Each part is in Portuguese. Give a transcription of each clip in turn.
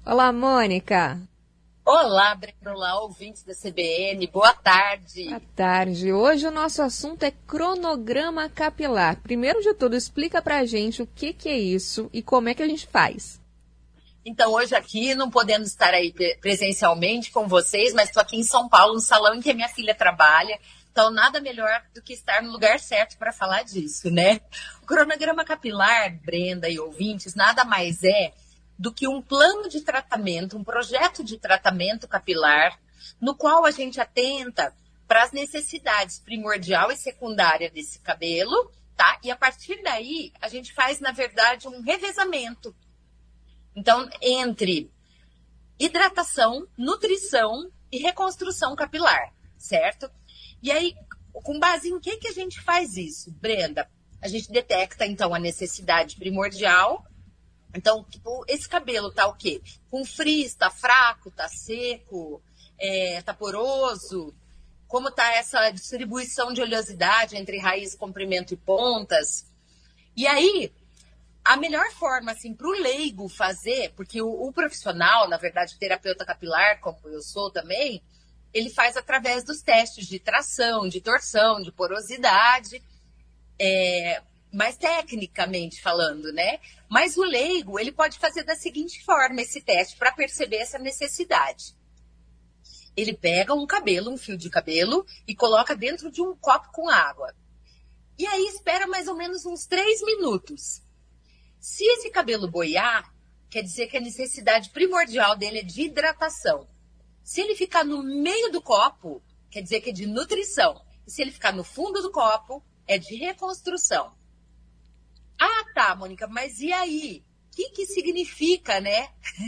Olá, Mônica. Olá, Breno, olá, ouvintes da CBN, boa tarde. Boa tarde. Hoje o nosso assunto é cronograma capilar. Primeiro de tudo, explica pra gente o que é isso e como é que a gente faz. Então, hoje aqui, não podendo estar aí presencialmente com vocês, mas estou aqui em São Paulo, no salão em que a minha filha trabalha. Então, nada melhor do que estar no lugar certo para falar disso, né? O cronograma capilar, Brenda e ouvintes, nada mais é do que um plano de tratamento, um projeto de tratamento capilar, no qual a gente atenta para as necessidades primordial e secundária desse cabelo, tá? E a partir daí, a gente faz, na verdade, um revezamento. Então, entre hidratação, nutrição e reconstrução capilar, certo? E aí, com base em que a gente faz isso, Brenda? A gente detecta, então, a necessidade primordial. Então, esse cabelo tá o quê? Com frizz, tá fraco, tá seco, tá poroso? Como tá essa distribuição de oleosidade entre raiz, comprimento e pontas? E aí, a melhor forma, assim, para o leigo fazer, porque o profissional, na verdade, o terapeuta capilar, como eu sou também, ele faz através dos testes de tração, de torção, de porosidade, mais tecnicamente falando, né? Mas o leigo, ele pode fazer da seguinte forma esse teste para perceber essa necessidade. Ele pega um fio de cabelo e coloca dentro de um copo com água. E aí espera mais ou menos uns 3 minutos. Se esse cabelo boiar, quer dizer que a necessidade primordial dele é de hidratação. Se ele ficar no meio do copo, quer dizer que é de nutrição. E se ele ficar no fundo do copo, é de reconstrução. Ah, tá, Mônica, mas e aí? O que significa, né?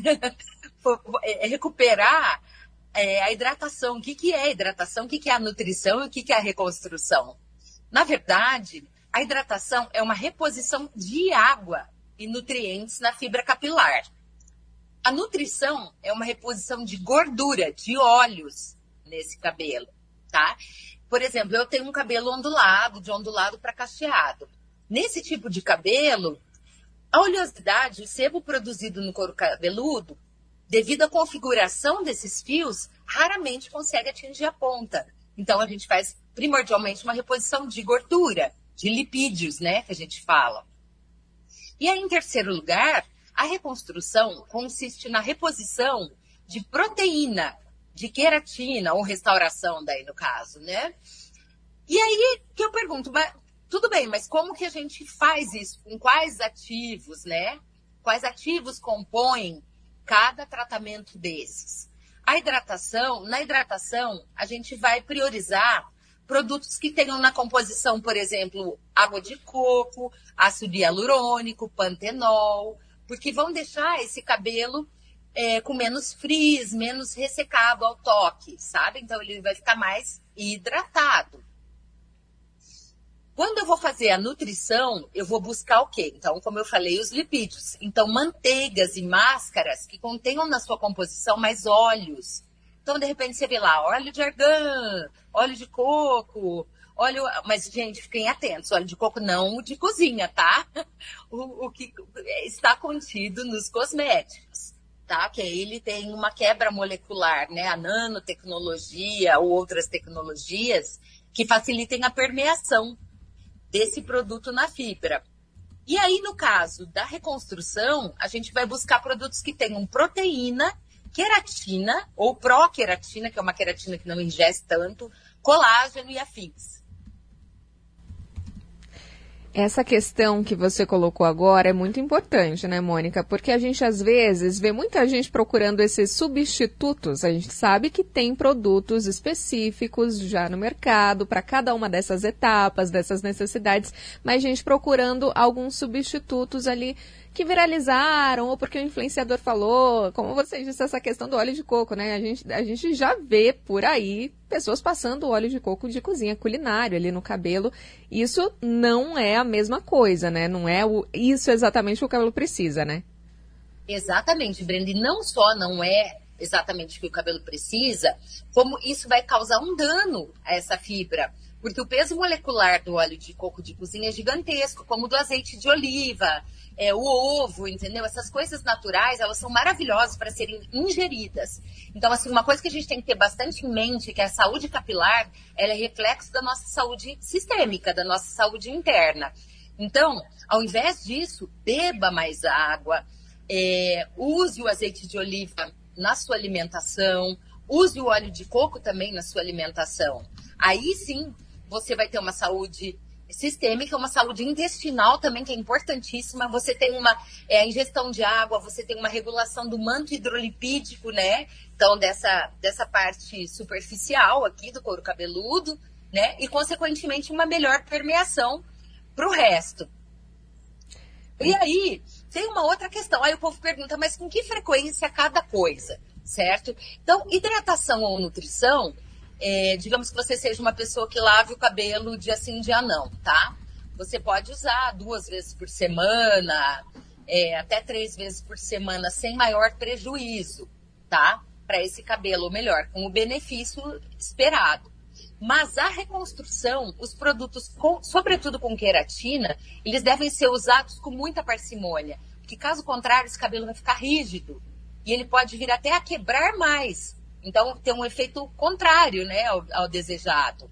Recuperar a hidratação. O que é a hidratação? O que é a nutrição? E o que é a reconstrução? Na verdade, a hidratação é uma reposição de água e nutrientes na fibra capilar. A nutrição é uma reposição de gordura, de óleos nesse cabelo, tá? Por exemplo, eu tenho um cabelo ondulado, de ondulado para cacheado. Nesse tipo de cabelo, a oleosidade, o sebo produzido no couro cabeludo, devido à configuração desses fios, raramente consegue atingir a ponta. Então, a gente faz primordialmente uma reposição de gordura, de lipídios, né, que a gente fala. E aí, em terceiro lugar, a reconstrução consiste na reposição de proteína, de queratina, ou restauração daí no caso, né? E aí que eu pergunto, mas, tudo bem, mas como que a gente faz isso? Com quais ativos, né? Quais ativos compõem cada tratamento desses? Na hidratação, a gente vai priorizar produtos que tenham na composição, por exemplo, água de coco, ácido hialurônico, pantenol, porque vão deixar esse cabelo com menos frizz, menos ressecado ao toque, sabe? Então, ele vai ficar mais hidratado. Quando eu vou fazer a nutrição, eu vou buscar o quê? Então, como eu falei, os lipídios. Então, manteigas e máscaras que contenham na sua composição mais óleos. Então, de repente, você vê lá óleo de argan, óleo de coco, óleo... Mas, gente, fiquem atentos, óleo de coco não o de cozinha, tá? O que está contido nos cosméticos, tá? Que aí ele tem uma quebra molecular, né? A nanotecnologia ou outras tecnologias que facilitem a permeação desse produto na fibra. E aí, no caso da reconstrução, a gente vai buscar produtos que tenham proteína, queratina, ou pró-queratina, que é uma queratina que não ingere tanto, colágeno e afins. Essa questão que você colocou agora é muito importante, né, Mônica? Porque a gente, às vezes, vê muita gente procurando esses substitutos. A gente sabe que tem produtos específicos já no mercado para cada uma dessas etapas, dessas necessidades, mas gente procurando alguns substitutos ali que viralizaram, ou porque o influenciador falou, como você disse, essa questão do óleo de coco, né? A gente já vê por aí pessoas passando óleo de coco de cozinha culinário ali no cabelo. Isso não é a mesma coisa, né? Não é isso exatamente que o cabelo precisa, né? Exatamente, Brenda. E não só não é exatamente o que o cabelo precisa, como isso vai causar um dano a essa fibra. Porque o peso molecular do óleo de coco de cozinha é gigantesco, como o do azeite de oliva, o ovo, entendeu? Essas coisas naturais, elas são maravilhosas para serem ingeridas. Então, assim, uma coisa que a gente tem que ter bastante em mente é que a saúde capilar, ela é reflexo da nossa saúde sistêmica, da nossa saúde interna. Então, ao invés disso, beba mais água, use o azeite de oliva na sua alimentação, use o óleo de coco também na sua alimentação. Aí sim, você vai ter uma saúde sistêmica, uma saúde intestinal também, que é importantíssima. Você tem uma ingestão de água, você tem uma regulação do manto hidrolipídico, né? Então, dessa parte superficial aqui do couro cabeludo, né? E, consequentemente, uma melhor permeação para o resto. E aí, tem uma outra questão. Aí o povo pergunta, mas com que frequência cada coisa, certo? Então, hidratação ou nutrição, digamos que você seja uma pessoa que lave o cabelo dia sim, dia não, tá? Você pode usar 2 vezes por semana, até 3 vezes por semana, sem maior prejuízo, tá? Para esse cabelo, ou melhor, com o benefício esperado. Mas a reconstrução, os produtos, sobretudo com queratina, eles devem ser usados com muita parcimônia, porque caso contrário, esse cabelo vai ficar rígido e ele pode vir até a quebrar mais. Então, tem um efeito contrário, né, ao desejado.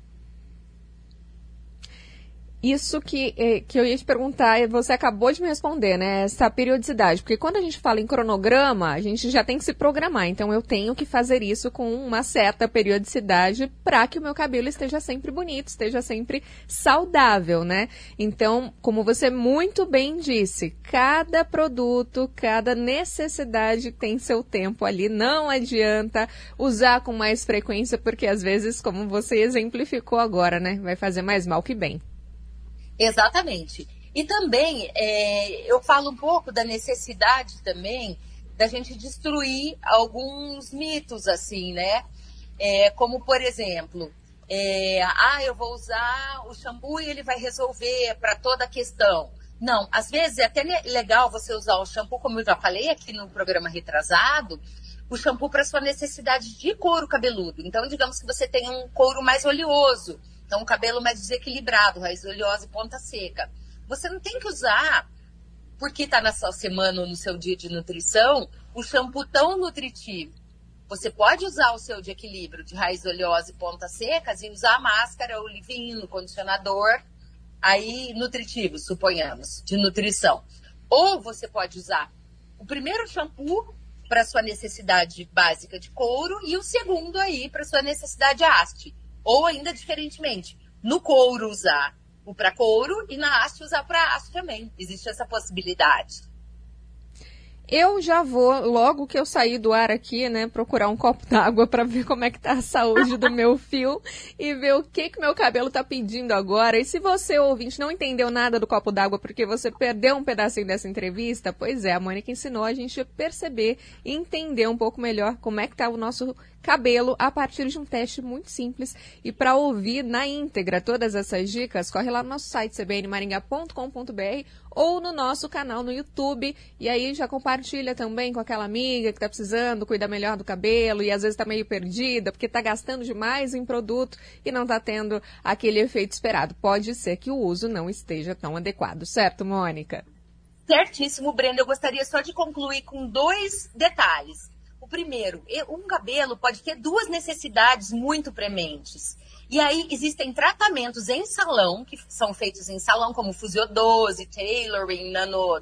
Isso que eu ia te perguntar, você acabou de me responder, né? Essa periodicidade. Porque quando a gente fala em cronograma, a gente já tem que se programar. Então, eu tenho que fazer isso com uma certa periodicidade para que o meu cabelo esteja sempre bonito, esteja sempre saudável, né? Então, como você muito bem disse, cada produto, cada necessidade tem seu tempo ali. Não adianta usar com mais frequência, porque às vezes, como você exemplificou agora, né? Vai fazer mais mal que bem. Exatamente. E também, eu falo um pouco da necessidade também da gente destruir alguns mitos, assim, né? Como, por exemplo, eu vou usar o shampoo e ele vai resolver para toda a questão. Não, às vezes é até legal você usar o shampoo, como eu já falei aqui no programa retrasado, o shampoo para sua necessidade de couro cabeludo. Então, digamos que você tem um couro mais oleoso, então, um cabelo mais desequilibrado, raiz oleosa e ponta seca. Você não tem que usar, porque está na sua semana ou no seu dia de nutrição, o shampoo tão nutritivo. Você pode usar o seu de equilíbrio de raiz oleosa e ponta secas e usar a máscara, o leave-in, o condicionador, aí nutritivo, suponhamos, de nutrição. Ou você pode usar o primeiro shampoo para sua necessidade básica de couro e o segundo aí para sua necessidade haste. Ou ainda diferentemente, no couro usar o para couro e na haste usar para haste também. Existe essa possibilidade. Eu já vou, logo que eu sair do ar aqui, né, procurar um copo d'água para ver como é que tá a saúde do meu fio e ver o que meu cabelo tá pedindo agora. E se você, ouvinte, não entendeu nada do copo d'água porque você perdeu um pedacinho dessa entrevista, pois é, a Mônica ensinou a gente a perceber e entender um pouco melhor como é que tá o nosso cabelo a partir de um teste muito simples. E para ouvir na íntegra todas essas dicas, corre lá no nosso site cbnmaringá.com.br ou no nosso canal no YouTube. E aí já compartilha também com aquela amiga que está precisando cuidar melhor do cabelo e às vezes está meio perdida porque está gastando demais em produto e não está tendo aquele efeito esperado. Pode ser que o uso não esteja tão adequado, certo, Mônica? Certíssimo, Brenda. Eu gostaria só de concluir com 2 detalhes. O primeiro, um cabelo pode ter 2 necessidades muito prementes. E aí existem tratamentos em salão, que são feitos em salão, como fusiodose, tailoring,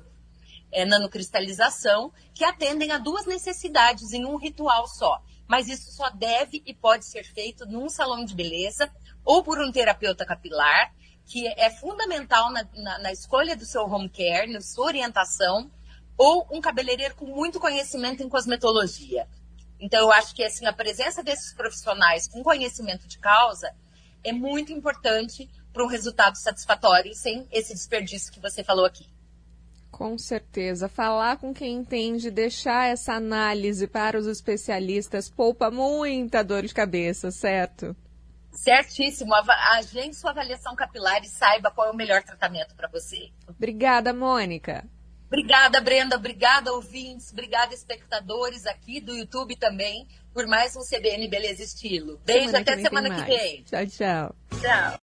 nanocristalização, que atendem a 2 necessidades em um ritual só. Mas isso só deve e pode ser feito num salão de beleza ou por um terapeuta capilar, que é fundamental na escolha do seu home care, na sua orientação, ou um cabeleireiro com muito conhecimento em cosmetologia. Então, eu acho que assim, a presença desses profissionais com conhecimento de causa é muito importante para um resultado satisfatório, sem esse desperdício que você falou aqui. Com certeza. Falar com quem entende, deixar essa análise para os especialistas, poupa muita dor de cabeça, certo? Certíssimo. Agende sua avaliação capilar e saiba qual é o melhor tratamento para você. Obrigada, Mônica. Obrigada, Brenda. Obrigada, ouvintes. Obrigada, espectadores aqui do YouTube também, por mais um CBN Beleza Estilo. Beijo, até semana que vem. Tchau, tchau. Tchau.